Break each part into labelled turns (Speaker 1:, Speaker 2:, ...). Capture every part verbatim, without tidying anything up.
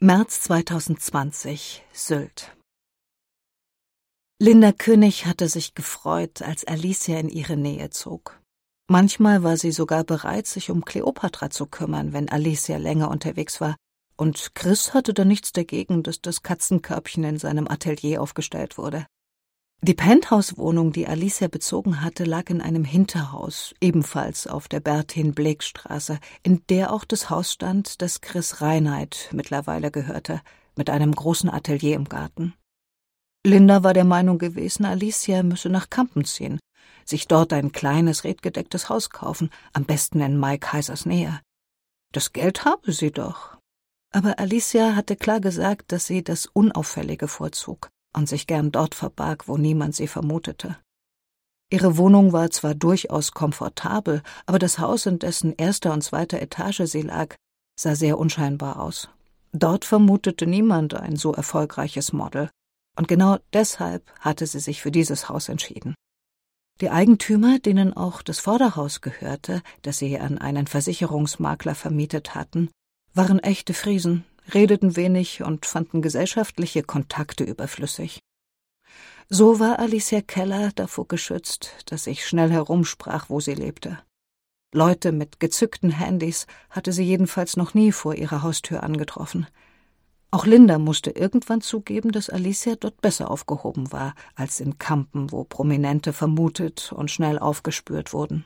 Speaker 1: März zweitausendzwanzig, Sylt. Linda König hatte sich gefreut, als Alicia in ihre Nähe zog. Manchmal war sie sogar bereit, sich um Kleopatra zu kümmern, wenn Alicia länger unterwegs war, und Chris hatte da nichts dagegen, dass das Katzenkörbchen in seinem Atelier aufgestellt wurde. Die Penthouse-Wohnung, die Alicia bezogen hatte, lag in einem Hinterhaus, ebenfalls auf der Bertin-Bleek-Straße, in der auch das Haus stand, das Chris Reinheit mittlerweile gehörte, mit einem großen Atelier im Garten. Linda war der Meinung gewesen, Alicia müsse nach Kampen ziehen, sich dort ein kleines, redgedecktes Haus kaufen, am besten in Mike Heisers Nähe. Das Geld habe sie doch. Aber Alicia hatte klar gesagt, dass sie das Unauffällige vorzog und sich gern dort verbarg, wo niemand sie vermutete. Ihre Wohnung war zwar durchaus komfortabel, aber das Haus, in dessen erster und zweiter Etage sie lag, sah sehr unscheinbar aus. Dort vermutete niemand ein so erfolgreiches Model, und genau deshalb hatte sie sich für dieses Haus entschieden. Die Eigentümer, denen auch das Vorderhaus gehörte, das sie an einen Versicherungsmakler vermietet hatten, waren echte Friesen, redeten wenig und fanden gesellschaftliche Kontakte überflüssig. So war Alicia Keller davor geschützt, dass sich schnell herumsprach, wo sie lebte. Leute mit gezückten Handys hatte sie jedenfalls noch nie vor ihrer Haustür angetroffen. Auch Linda musste irgendwann zugeben, dass Alicia dort besser aufgehoben war als in Kampen, wo Prominente vermutet und schnell aufgespürt wurden.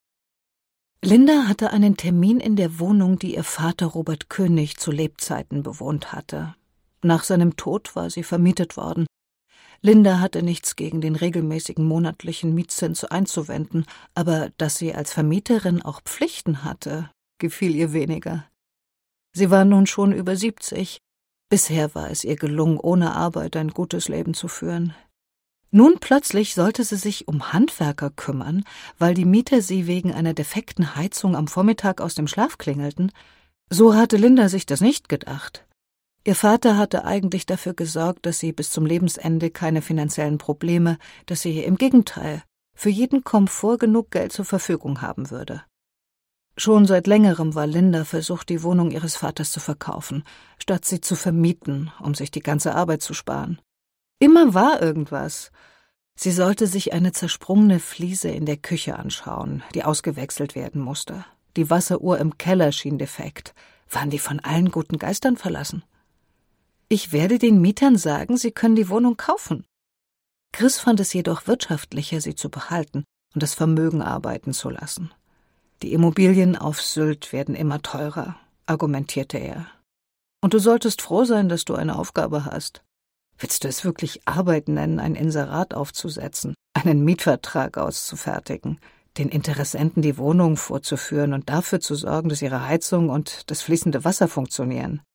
Speaker 1: Linda hatte einen Termin in der Wohnung, die ihr Vater Robert König zu Lebzeiten bewohnt hatte. Nach seinem Tod war sie vermietet worden. Linda hatte nichts gegen den regelmäßigen monatlichen Mietzins einzuwenden, aber dass sie als Vermieterin auch Pflichten hatte, gefiel ihr weniger. Sie war nun schon über siebzig. Bisher war es ihr gelungen, ohne Arbeit ein gutes Leben zu führen. Nun plötzlich sollte sie sich um Handwerker kümmern, weil die Mieter sie wegen einer defekten Heizung am Vormittag aus dem Schlaf klingelten. So hatte Linda sich das nicht gedacht. Ihr Vater hatte eigentlich dafür gesorgt, dass sie bis zum Lebensende keine finanziellen Probleme, dass sie im Gegenteil für jeden Komfort genug Geld zur Verfügung haben würde. Schon seit längerem war Linda versucht, die Wohnung ihres Vaters zu verkaufen, statt sie zu vermieten, um sich die ganze Arbeit zu sparen. Immer war irgendwas. Sie sollte sich eine zersprungene Fliese in der Küche anschauen, die ausgewechselt werden musste. Die Wasseruhr im Keller schien defekt. Waren die von allen guten Geistern verlassen? Ich werde den Mietern sagen, sie können die Wohnung kaufen. Chris fand es jedoch wirtschaftlicher, sie zu behalten und das Vermögen arbeiten zu lassen. Die Immobilien auf Sylt werden immer teurer, argumentierte er. Und du solltest froh sein, dass du eine Aufgabe hast. Willst du es wirklich Arbeit nennen, ein Inserat aufzusetzen, einen Mietvertrag auszufertigen, den Interessenten die Wohnung vorzuführen und dafür zu sorgen, dass ihre Heizung und das fließende Wasser funktionieren?